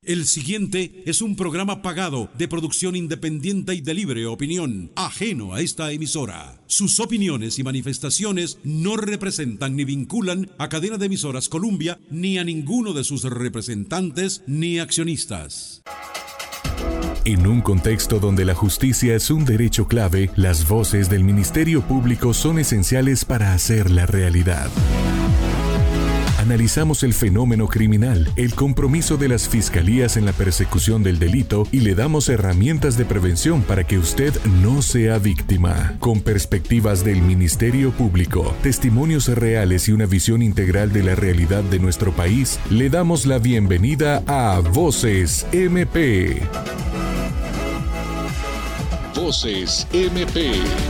El siguiente es un programa pagado de producción independiente y de libre opinión, ajeno a esta emisora. Sus opiniones y manifestaciones no representan ni vinculan a Cadena de Emisoras Columbia, ni a ninguno de sus representantes ni accionistas. En un contexto donde la justicia es un derecho clave, las voces del Ministerio Público son esenciales para hacerla realidad. Analizamos el fenómeno criminal, el compromiso de las fiscalías en la persecución del delito y le damos herramientas de prevención para que usted no sea víctima. Con perspectivas del Ministerio Público, testimonios reales y una visión integral de la realidad de nuestro país, le damos la bienvenida a Voces MP. Voces MP.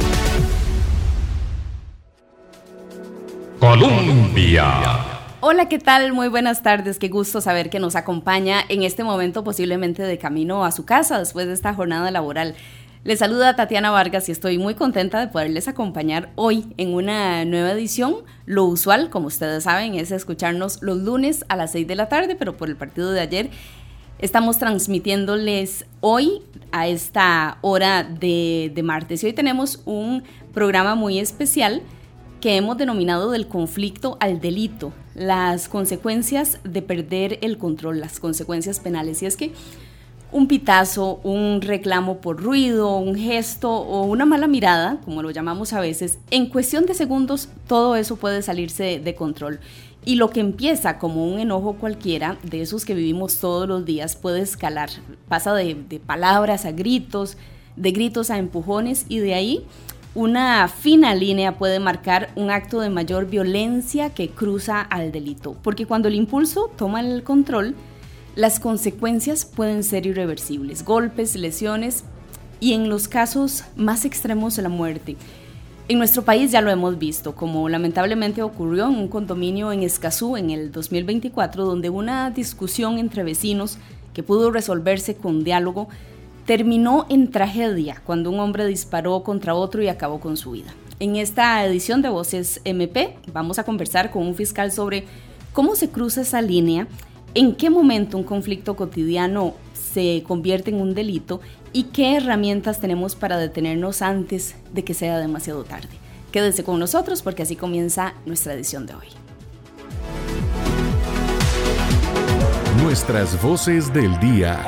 Colombia. Hola, ¿qué tal? Muy buenas tardes, qué gusto saber que nos acompaña en este momento posiblemente de camino a su casa después de esta jornada laboral. Les saluda Tatiana Vargas y estoy muy contenta de poderles acompañar hoy en una nueva edición. Lo usual, como ustedes saben, es escucharnos los lunes a las 6 de la tarde, pero por el partido de ayer estamos transmitiéndoles hoy a esta hora de martes. Y hoy tenemos un programa muy especial que hemos denominado del conflicto al delito, las consecuencias de perder el control, las consecuencias penales. Y es que un pitazo, un reclamo por ruido, un gesto o una mala mirada, como lo llamamos a veces, en cuestión de segundos todo eso puede salirse de control. Y lo que empieza como un enojo cualquiera, de esos que vivimos todos los días, puede escalar. Pasa de palabras a gritos, de gritos a empujones, y de ahí una fina línea puede marcar un acto de mayor violencia que cruza al delito. Porque cuando el impulso toma el control, las consecuencias pueden ser irreversibles. Golpes, lesiones y en los casos más extremos la muerte. En nuestro país ya lo hemos visto, como lamentablemente ocurrió en un condominio en Escazú en el 2024, donde una discusión entre vecinos que pudo resolverse con diálogo terminó en tragedia cuando un hombre disparó contra otro y acabó con su vida. En esta edición de Voces MP vamos a conversar con un fiscal sobre cómo se cruza esa línea, en qué momento un conflicto cotidiano se convierte en un delito y qué herramientas tenemos para detenernos antes de que sea demasiado tarde. Quédese con nosotros porque así comienza nuestra edición de hoy. Nuestras voces del día.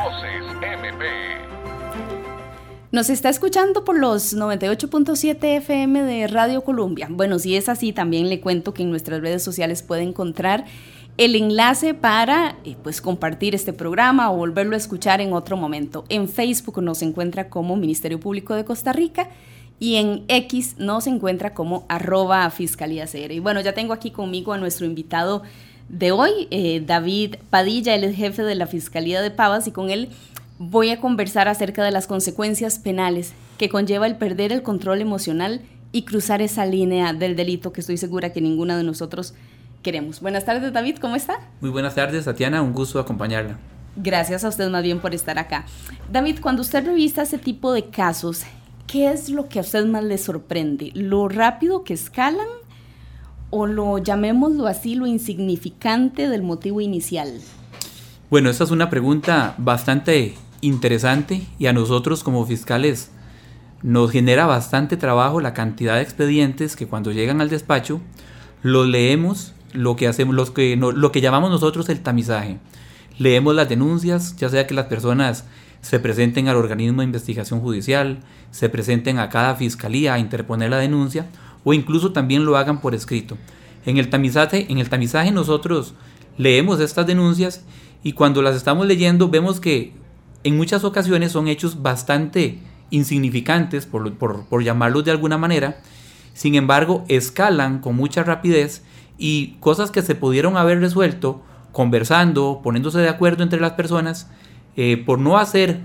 Nos está escuchando por los 98.7 FM de Radio Columbia. Bueno, si es así, también le cuento que en nuestras redes sociales puede encontrar el enlace para compartir este programa o volverlo a escuchar en otro momento. En Facebook nos encuentra como Ministerio Público de Costa Rica y en X nos encuentra como @FiscalíaCR. Y bueno, ya tengo aquí conmigo a nuestro invitado de hoy, David Padilla. Él es jefe de la Fiscalía de Pavas y con él voy a conversar acerca de las consecuencias penales que conlleva el perder el control emocional y cruzar esa línea del delito que estoy segura que ninguna de nosotros queremos. Buenas tardes, David, ¿cómo está? Muy buenas tardes, Tatiana, un gusto acompañarla. Gracias a usted más bien por estar acá. David, cuando usted revisa ese tipo de casos, ¿qué es lo que a usted más le sorprende? ¿Lo rápido que escalan o lo, llamémoslo así, lo insignificante del motivo inicial? Bueno, esta es una pregunta bastante interesante y a nosotros como fiscales nos genera bastante trabajo la cantidad de expedientes que cuando llegan al despacho los leemos, lo que hacemos, lo que llamamos nosotros el tamizaje. Leemos las denuncias, ya sea que las personas se presenten al organismo de investigación judicial, se presenten a cada fiscalía a interponer la denuncia o incluso también lo hagan por escrito. En el tamizaje nosotros leemos estas denuncias y cuando las estamos leyendo vemos que en muchas ocasiones son hechos bastante insignificantes, por llamarlos de alguna manera. Sin embargo, escalan con mucha rapidez y cosas que se pudieron haber resuelto conversando, poniéndose de acuerdo entre las personas, por no hacer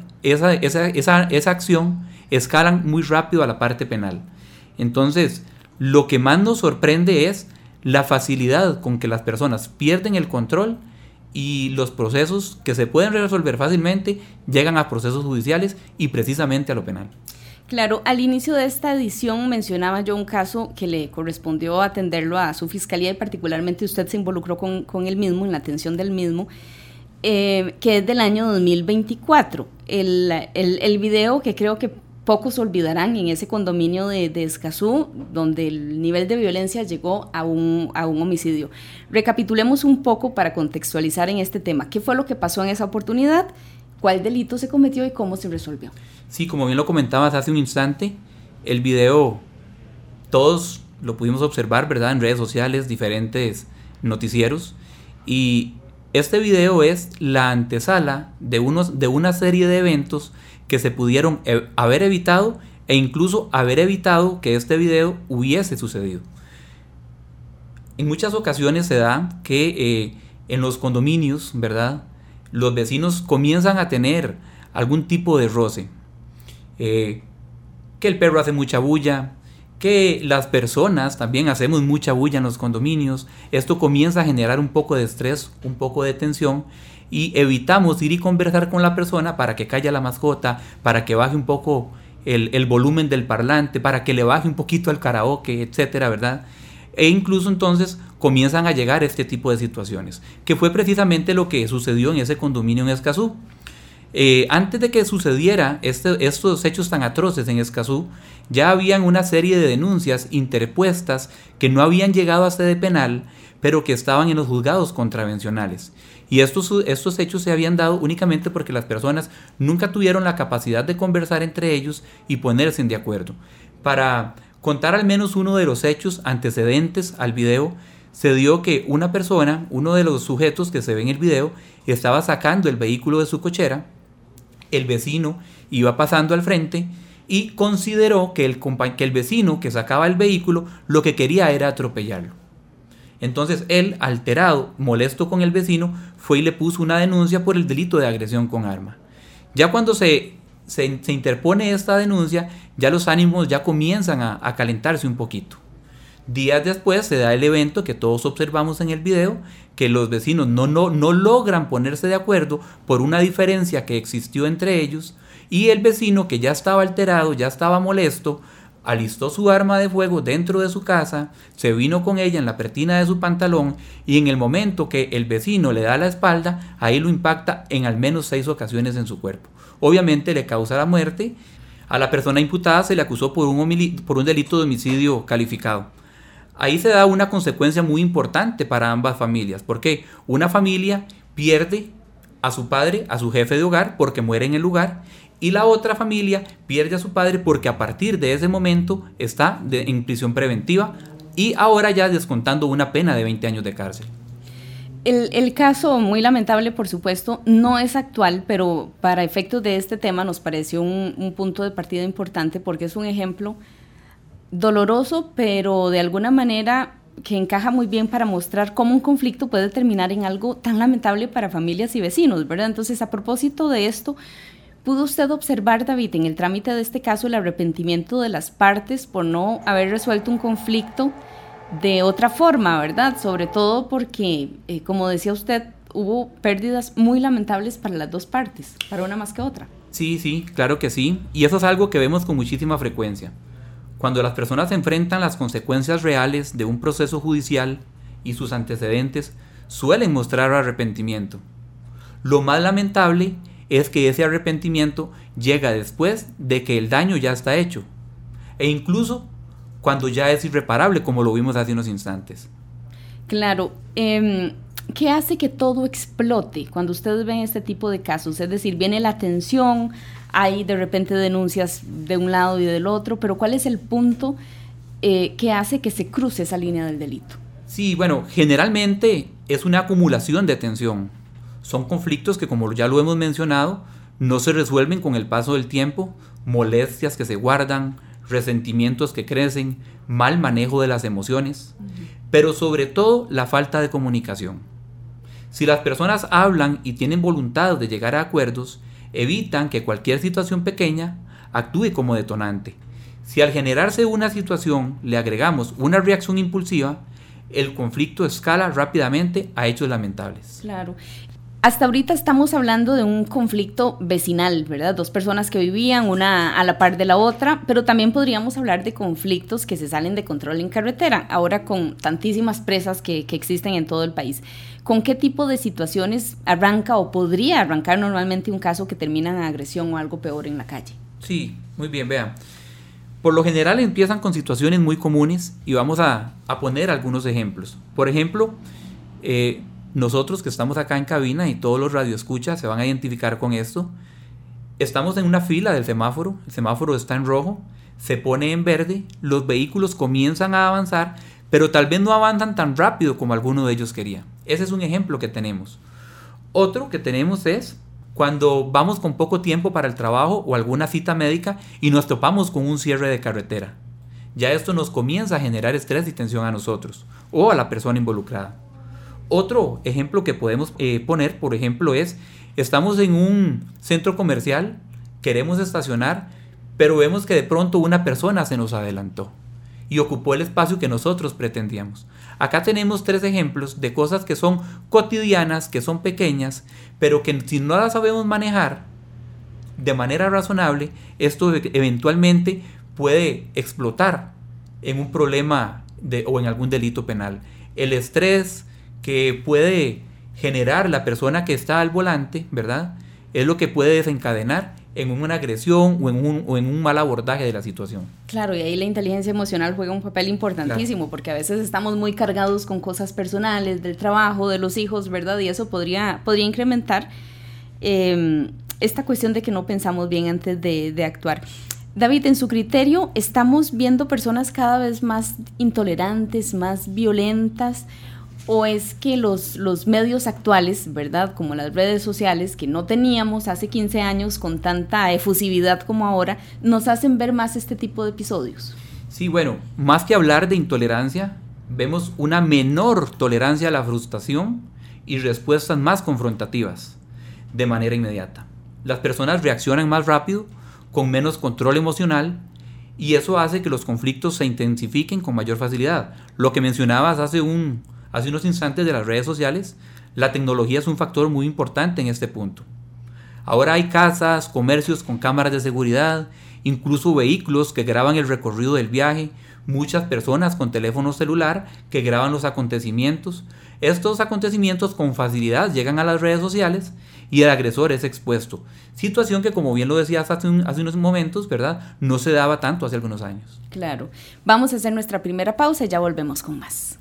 esa acción, escalan muy rápido a la parte penal. Entonces, lo que más nos sorprende es la facilidad con que las personas pierden el control y los procesos que se pueden resolver fácilmente llegan a procesos judiciales y precisamente a lo penal. Claro, al inicio de esta edición mencionaba yo un caso que le correspondió atenderlo a su fiscalía y particularmente usted se involucró con el mismo, en la atención del mismo. que es del año 2024. El video que creo que pocos olvidarán en ese condominio de Escazú, donde el nivel de violencia llegó a un homicidio. Recapitulemos un poco para contextualizar en este tema. ¿Qué fue lo que pasó en esa oportunidad? ¿Cuál delito se cometió y cómo se resolvió? Sí, como bien lo comentabas hace un instante, el video todos lo pudimos observar, ¿verdad? En redes sociales, diferentes noticieros. Y este video es la antesala de una serie de eventos que se pudieron haber evitado e incluso haber evitado que este video hubiese sucedido. En muchas ocasiones se da que en los condominios, ¿verdad?, los vecinos comienzan a tener algún tipo de roce. Que el perro hace mucha bulla, que las personas también hacemos mucha bulla en los condominios. Esto comienza a generar un poco de estrés, un poco de tensión, y evitamos ir y conversar con la persona para que calle la mascota, para que baje un poco el volumen del parlante, para que le baje un poquito el karaoke, etcétera, ¿verdad? E incluso entonces comienzan a llegar este tipo de situaciones, que fue precisamente lo que sucedió en ese condominio en Escazú. Antes de que sucediera estos hechos tan atroces en Escazú, ya habían una serie de denuncias interpuestas que no habían llegado a sede penal, pero que estaban en los juzgados contravencionales. Y estos hechos se habían dado únicamente porque las personas nunca tuvieron la capacidad de conversar entre ellos y ponerse de acuerdo. Para contar al menos uno de los hechos antecedentes al video, se dio que una persona, uno de los sujetos que se ve en el video, estaba sacando el vehículo de su cochera. El vecino iba pasando al frente y consideró que el vecino que sacaba el vehículo lo que quería era atropellarlo. Entonces él, alterado, molesto con el vecino, fue y le puso una denuncia por el delito de agresión con arma. Ya cuando se interpone esta denuncia, ya los ánimos ya comienzan a calentarse un poquito. Días después se da el evento que todos observamos en el video, que los vecinos no logran ponerse de acuerdo por una diferencia que existió entre ellos, y el vecino, que ya estaba alterado, ya estaba molesto, alistó su arma de fuego dentro de su casa, se vino con ella en la pretina de su pantalón, y en el momento que el vecino le da la espalda, ahí lo impacta en al menos 6 ocasiones en su cuerpo. Obviamente le causa la muerte. A la persona imputada se le acusó por un delito de homicidio calificado. Ahí se da una consecuencia muy importante para ambas familias, porque una familia pierde a su padre, a su jefe de hogar, porque muere en el lugar, y la otra familia pierde a su padre porque a partir de ese momento está en prisión preventiva y ahora ya descontando una pena de 20 años de cárcel. El caso, muy lamentable por supuesto, no es actual, pero para efectos de este tema nos pareció un punto de partida importante porque es un ejemplo doloroso, pero de alguna manera que encaja muy bien para mostrar cómo un conflicto puede terminar en algo tan lamentable para familias y vecinos, ¿verdad? Entonces, a propósito de esto, ¿pudo usted observar, David, en el trámite de este caso el arrepentimiento de las partes por no haber resuelto un conflicto de otra forma, verdad? Sobre todo porque, como decía usted, hubo pérdidas muy lamentables para las dos partes, para una más que otra. Sí, claro que sí, y eso es algo que vemos con muchísima frecuencia. Cuando las personas enfrentan las consecuencias reales de un proceso judicial y sus antecedentes, suelen mostrar arrepentimiento. Lo más lamentable es que ese arrepentimiento llega después de que el daño ya está hecho, e incluso cuando ya es irreparable, como lo vimos hace unos instantes. Claro. ¿Qué hace que todo explote cuando ustedes ven este tipo de casos? Es decir, viene la tensión, hay de repente denuncias de un lado y del otro, pero ¿cuál es el punto que hace que se cruce esa línea del delito? Sí, bueno, generalmente es una acumulación de tensión. Son conflictos que, como ya lo hemos mencionado, no se resuelven con el paso del tiempo, molestias que se guardan, resentimientos que crecen, mal manejo de las emociones, pero sobre todo la falta de comunicación. Si las personas hablan y tienen voluntad de llegar a acuerdos, evitan que cualquier situación pequeña actúe como detonante. Si al generarse una situación le agregamos una reacción impulsiva, el conflicto escala rápidamente a hechos lamentables. Claro. Hasta ahorita estamos hablando de un conflicto vecinal, ¿verdad? Dos personas que vivían una a la par de la otra, pero también podríamos hablar de conflictos que se salen de control en carretera, ahora con tantísimas presas que existen en todo el país. ¿Con qué tipo de situaciones arranca o podría arrancar normalmente un caso que termina en agresión o algo peor en la calle? Sí, muy bien, vean. Por lo general empiezan con situaciones muy comunes y vamos a poner algunos ejemplos. Por ejemplo, nosotros que estamos acá en cabina y todos los radioescuchas se van a identificar con esto. Estamos en una fila del semáforo, el semáforo está en rojo, se pone en verde, los vehículos comienzan a avanzar, pero tal vez no avanzan tan rápido como alguno de ellos quería. Ese es un ejemplo que tenemos. Otro que tenemos es cuando vamos con poco tiempo para el trabajo o alguna cita médica y nos topamos con un cierre de carretera. Ya esto nos comienza a generar estrés y tensión a nosotros o a la persona involucrada. Otro ejemplo que podemos poner, por ejemplo, es estamos en un centro comercial, queremos estacionar, pero vemos que de pronto una persona se nos adelantó y ocupó el espacio que nosotros pretendíamos. Acá tenemos 3 ejemplos de cosas que son cotidianas, que son pequeñas, pero que si no las sabemos manejar de manera razonable, esto eventualmente puede explotar en un problema o en algún delito penal. El estrés que puede generar la persona que está al volante, ¿verdad?, es lo que puede desencadenar en una agresión o en un mal abordaje de la situación. Claro, y ahí la inteligencia emocional juega un papel importantísimo, claro, porque a veces estamos muy cargados con cosas personales, del trabajo, de los hijos, ¿verdad? Y eso podría incrementar esta cuestión de que no pensamos bien antes de actuar. David, en su criterio, ¿estamos viendo personas cada vez más intolerantes, más violentas? ¿O es que los medios actuales, ¿verdad?, como las redes sociales, que no teníamos hace 15 años con tanta efusividad como ahora, nos hacen ver más este tipo de episodios? Sí, bueno, más que hablar de intolerancia, vemos una menor tolerancia a la frustración y respuestas más confrontativas de manera inmediata. Las personas reaccionan más rápido, con menos control emocional, y eso hace que los conflictos se intensifiquen con mayor facilidad. Lo que mencionabas hace unos instantes de las redes sociales, la tecnología es un factor muy importante en este punto. Ahora hay casas, comercios con cámaras de seguridad, incluso vehículos que graban el recorrido del viaje, muchas personas con teléfono celular que graban los acontecimientos. Estos acontecimientos con facilidad llegan a las redes sociales y el agresor es expuesto. Situación que, como bien lo decías hace unos momentos, ¿verdad?, no se daba tanto hace algunos años. Claro. Vamos a hacer nuestra primera pausa y ya volvemos con más.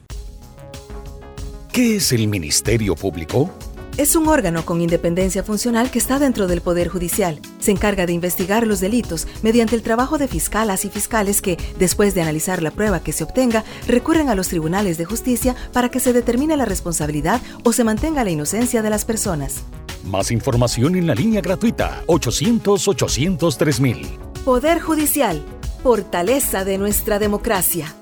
¿Qué es el Ministerio Público? Es un órgano con independencia funcional que está dentro del Poder Judicial. Se encarga de investigar los delitos mediante el trabajo de fiscalas y fiscales que, después de analizar la prueba que se obtenga, recurren a los tribunales de justicia para que se determine la responsabilidad o se mantenga la inocencia de las personas. Más información en la línea gratuita 800-800-3000. Poder Judicial, fortaleza de nuestra democracia.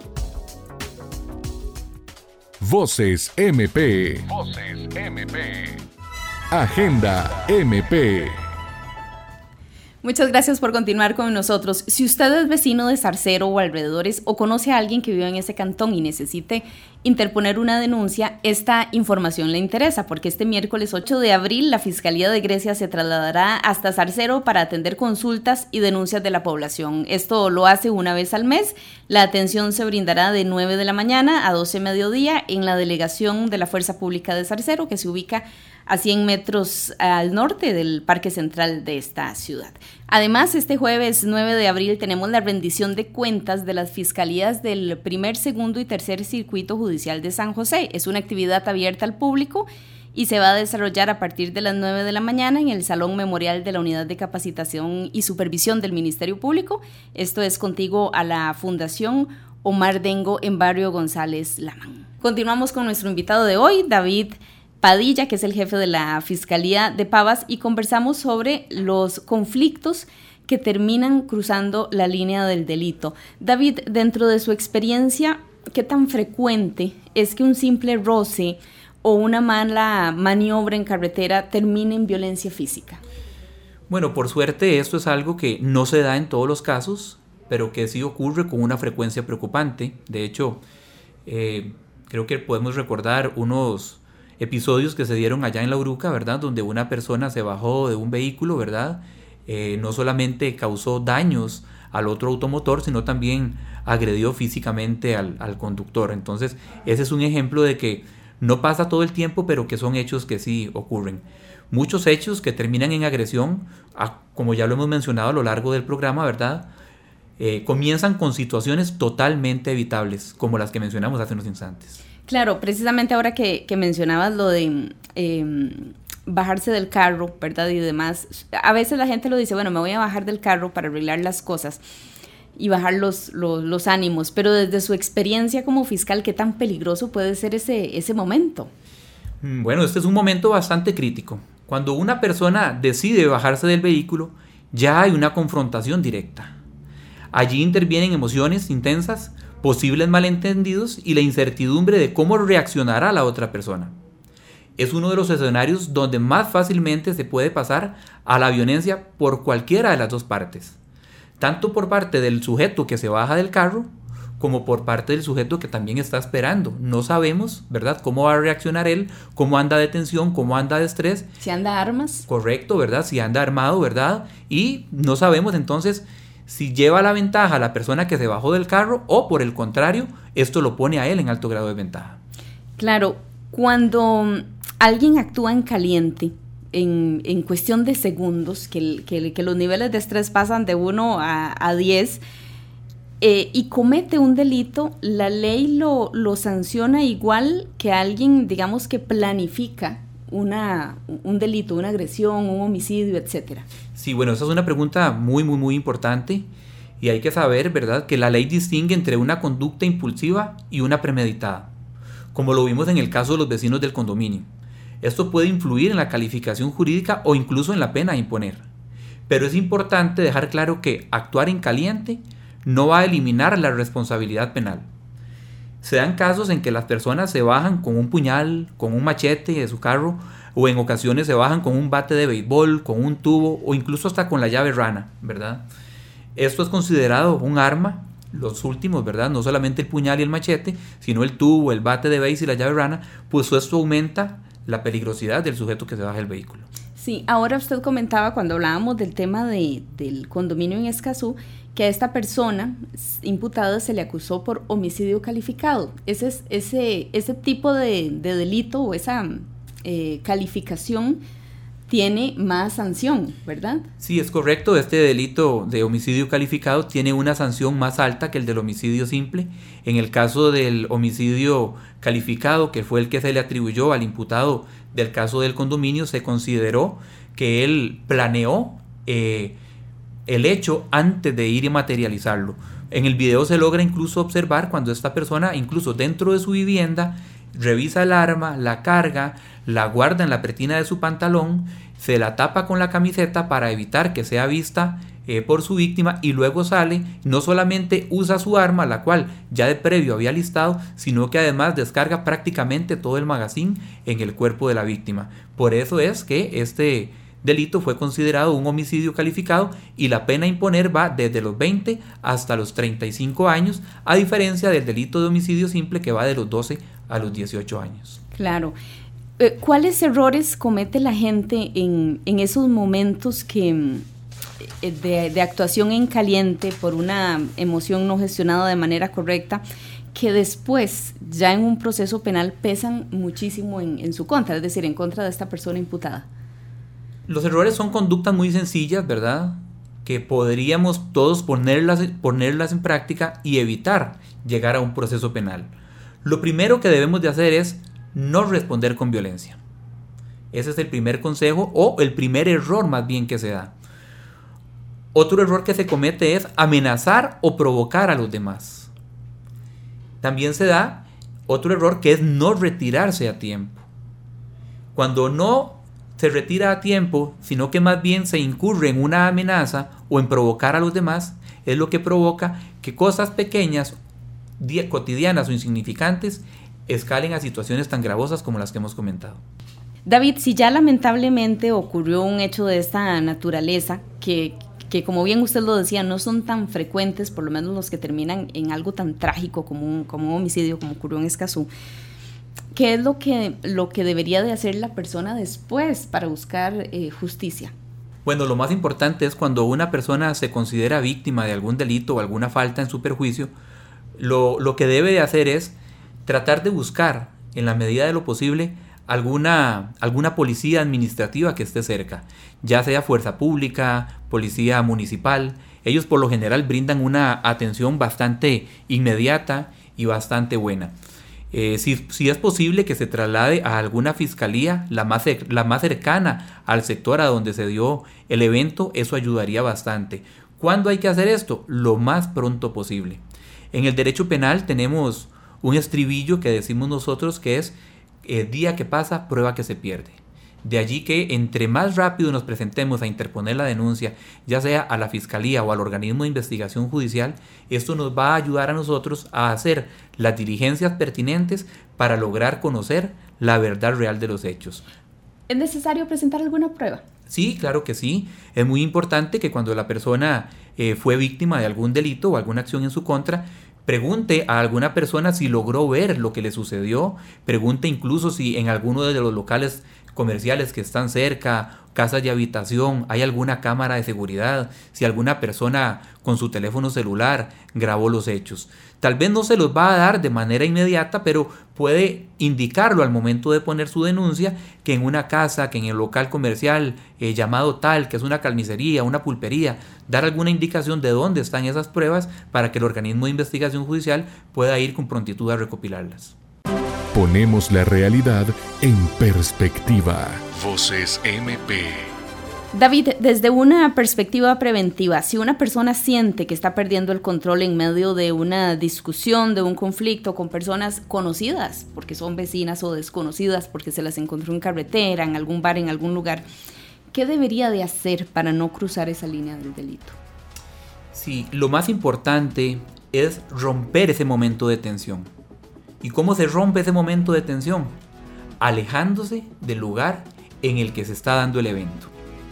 Voces MP. Voces MP. Agenda MP. Muchas gracias por continuar con nosotros. Si usted es vecino de Zarcero o alrededores o conoce a alguien que vive en ese cantón y necesite interponer una denuncia, esta información le interesa porque este miércoles 8 de abril la Fiscalía de Grecia se trasladará hasta Zarcero para atender consultas y denuncias de la población. Esto lo hace una vez al mes. La atención se brindará de 9 de la mañana a 12 mediodía en la delegación de la Fuerza Pública de Zarcero, que se ubica a 100 metros al norte del Parque Central de esta ciudad. Además, este jueves 9 de abril tenemos la rendición de cuentas de las fiscalías del primer, segundo y tercer circuito judicial de San José. Es una actividad abierta al público y se va a desarrollar a partir de las 9 de la mañana en el Salón Memorial de la Unidad de Capacitación y Supervisión del Ministerio Público. Esto es contiguo a la Fundación Omar Dengo en Barrio González Lamán. Continuamos con nuestro invitado de hoy, David Padilla, que es el jefe de la Fiscalía de Pavas, y conversamos sobre los conflictos que terminan cruzando la línea del delito. David, dentro de su experiencia, ¿qué tan frecuente es que un simple roce o una mala maniobra en carretera termine en violencia física? Bueno, por suerte esto es algo que no se da en todos los casos, pero que sí ocurre con una frecuencia preocupante. De hecho, creo que podemos recordar unos episodios que se dieron allá en La Uruca, ¿verdad? Donde una persona se bajó de un vehículo, ¿verdad? No solamente causó daños al otro automotor, sino también agredió físicamente al conductor. Entonces, ese es un ejemplo de que no pasa todo el tiempo, pero que son hechos que sí ocurren. Muchos hechos que terminan en agresión, como ya lo hemos mencionado a lo largo del programa, ¿verdad? Comienzan con situaciones totalmente evitables, como las que mencionamos hace unos instantes. Claro, precisamente ahora que mencionabas lo de bajarse del carro, ¿verdad? Y demás, a veces la gente lo dice, bueno, me voy a bajar del carro para arreglar las cosas y bajar los ánimos, pero desde su experiencia como fiscal, ¿qué tan peligroso puede ser ese momento? Bueno, este es un momento bastante crítico. Cuando una persona decide bajarse del vehículo, ya hay una confrontación directa. Allí intervienen emociones intensas, posibles malentendidos y la incertidumbre de cómo reaccionará la otra persona. Es uno de los escenarios donde más fácilmente se puede pasar a la violencia por cualquiera de las dos partes, tanto por parte del sujeto que se baja del carro, como por parte del sujeto que también está esperando. No sabemos, ¿verdad?, cómo va a reaccionar él, cómo anda de tensión, cómo anda de estrés. Si anda armas. Correcto, ¿verdad? Si anda armado, ¿verdad? Y no sabemos entonces si lleva la ventaja a la persona que se bajó del carro o, por el contrario, esto lo pone a él en alto grado de ventaja. Claro, cuando alguien actúa en caliente, en cuestión de segundos, que los niveles de estrés pasan de 1 a 10, y comete un delito, la ley lo sanciona igual que alguien, digamos, que planifica un delito, una agresión, un homicidio, etcétera. Sí, bueno, esa es una pregunta muy, muy, muy importante, y hay que saber, ¿verdad?, que la ley distingue entre una conducta impulsiva y una premeditada, como lo vimos en el caso de los vecinos del condominio. Esto puede influir en la calificación jurídica o incluso en la pena a imponer. Pero es importante dejar claro que actuar en caliente no va a eliminar la responsabilidad penal. Se dan casos en que las personas se bajan con un puñal, con un machete de su carro, o en ocasiones se bajan con un bate de béisbol, con un tubo o incluso hasta con la llave rana, ¿verdad? Esto es considerado un arma, los últimos, ¿verdad? No solamente el puñal y el machete, sino el tubo, el bate de béis y la llave rana, pues esto aumenta la peligrosidad del sujeto que se baja del vehículo. Sí, ahora usted comentaba cuando hablábamos del tema del condominio en Escazú, que a esta persona imputada se le acusó por homicidio calificado. Ese tipo de delito o esa calificación tiene más sanción, ¿verdad? Sí, es correcto. Este delito de homicidio calificado tiene una sanción más alta que el del homicidio simple. En el caso del homicidio calificado, que fue el que se le atribuyó al imputado del caso del condominio, se consideró que él planeó el hecho antes de ir y materializarlo. En el video se logra incluso observar cuando esta persona, incluso dentro de su vivienda, revisa el arma, la carga, la guarda en la pretina de su pantalón, se la tapa con la camiseta para evitar que sea vista por su víctima, y luego sale. No solamente usa su arma, la cual ya de previo había listado, sino que además descarga prácticamente todo el magazine en el cuerpo de la víctima. Por eso es que este delito fue considerado un homicidio calificado, y la pena a imponer va desde los 20 hasta los 35 años, a diferencia del delito de homicidio simple, que va de los 12 a los 18 años. Claro. ¿Cuáles errores comete la gente en esos momentos de actuación en caliente por una emoción no gestionada de manera correcta, que después, ya en un proceso penal, pesan muchísimo en su contra, es decir, en contra de esta persona imputada? Los errores son conductas muy sencillas, ¿verdad?, que podríamos todos ponerlas en práctica y evitar llegar a un proceso penal. Lo primero que debemos de hacer es no responder con violencia. Ese es el primer consejo, o el primer error más bien que se da. Otro error que se comete es amenazar o provocar a los demás. También se da otro error, que es no retirarse a tiempo. Cuando no se retira a tiempo, sino que más bien se incurre en una amenaza o en provocar a los demás, es lo que provoca que cosas pequeñas, cotidianas o insignificantes, escalen a situaciones tan gravosas como las que hemos comentado. David, si ya lamentablemente ocurrió un hecho de esta naturaleza, que como bien usted lo decía, no son tan frecuentes, por lo menos los que terminan en algo tan trágico como un homicidio, como ocurrió en Escazú, ¿qué es lo que debería de hacer la persona después para buscar justicia? Bueno, lo más importante es cuando una persona se considera víctima de algún delito o alguna falta en su perjuicio, lo que debe de hacer es tratar de buscar, en la medida de lo posible, alguna policía administrativa que esté cerca, ya sea fuerza pública, policía municipal. Ellos por lo general brindan una atención bastante inmediata y bastante buena. Si es posible que se traslade a alguna fiscalía, la más cercana al sector a donde se dio el evento, eso ayudaría bastante. ¿Cuándo hay que hacer esto? Lo más pronto posible. En el derecho penal tenemos un estribillo que decimos nosotros que es día que pasa, prueba que se pierde. De allí que entre más rápido nos presentemos a interponer la denuncia, ya sea a la fiscalía o al organismo de investigación judicial, esto nos va a ayudar a nosotros a hacer las diligencias pertinentes para lograr conocer la verdad real de los hechos. ¿Es necesario presentar alguna prueba? Sí, claro que sí. Es muy importante que cuando la persona fue víctima de algún delito o alguna acción en su contra, pregunte a alguna persona si logró ver lo que le sucedió, pregunte incluso si en alguno de los locales comerciales que están cerca, casas de habitación, hay alguna cámara de seguridad, si alguna persona con su teléfono celular grabó los hechos. Tal vez no se los va a dar de manera inmediata, pero puede indicarlo al momento de poner su denuncia, que en una casa, que en el local comercial llamado tal, que es una carnicería, una pulpería, dar alguna indicación de dónde están esas pruebas para que el organismo de investigación judicial pueda ir con prontitud a recopilarlas. Ponemos la realidad en perspectiva. Voces MP. David, desde una perspectiva preventiva, si una persona siente que está perdiendo el control en medio de una discusión, de un conflicto con personas conocidas, porque son vecinas o desconocidas, porque se las encontró en carretera, en algún bar, en algún lugar, ¿qué debería de hacer para no cruzar esa línea del delito? Sí, lo más importante es romper ese momento de tensión. ¿Y cómo se rompe ese momento de tensión? Alejándose del lugar en el que se está dando el evento.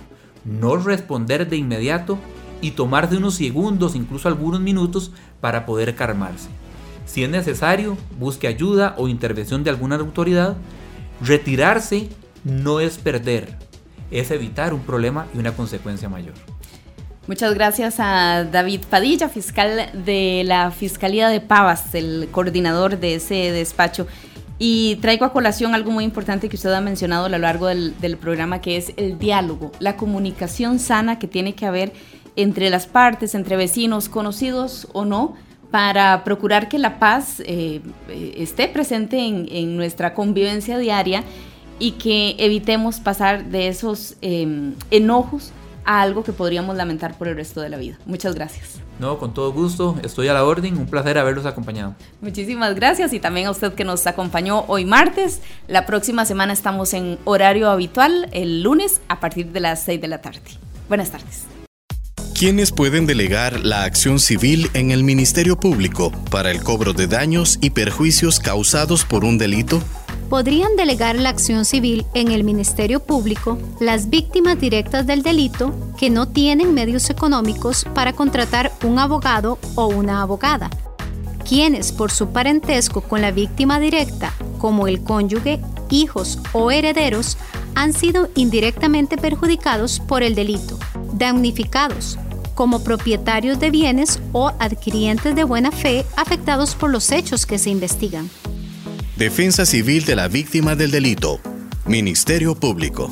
No responder de inmediato y tomarse unos segundos, incluso algunos minutos, para poder calmarse. Si es necesario, busque ayuda o intervención de alguna autoridad. Retirarse no es perder, es evitar un problema y una consecuencia mayor. Muchas gracias a David Padilla, fiscal de la Fiscalía de Pavas, el coordinador de ese despacho. Y traigo a colación algo muy importante que usted ha mencionado a lo largo del programa, que es el diálogo, la comunicación sana que tiene que haber entre las partes, entre vecinos, conocidos o no, para procurar que la paz esté presente en nuestra convivencia diaria y que evitemos pasar de esos enojos a algo que podríamos lamentar por el resto de la vida. Muchas gracias. No, con todo gusto, estoy a la orden, un placer haberlos acompañado. Muchísimas gracias y también a usted que nos acompañó hoy martes. La próxima semana estamos en horario habitual, el lunes a partir de las 6 de la tarde. Buenas tardes. ¿Quiénes pueden delegar la acción civil en el Ministerio Público para el cobro de daños y perjuicios causados por un delito? Podrían delegar la acción civil en el Ministerio Público las víctimas directas del delito que no tienen medios económicos para contratar un abogado o una abogada, quienes por su parentesco con la víctima directa, como el cónyuge, hijos o herederos, han sido indirectamente perjudicados por el delito, damnificados, como propietarios de bienes o adquirientes de buena fe afectados por los hechos que se investigan. Defensa Civil de la Víctima del Delito. Ministerio Público.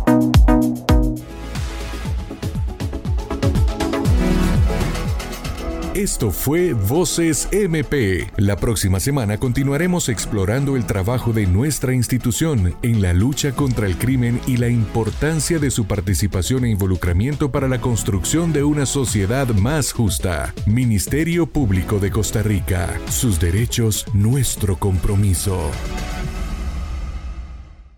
Esto fue Voces MP. La próxima semana continuaremos explorando el trabajo de nuestra institución en la lucha contra el crimen y la importancia de su participación e involucramiento para la construcción de una sociedad más justa. Ministerio Público de Costa Rica. Sus derechos, nuestro compromiso.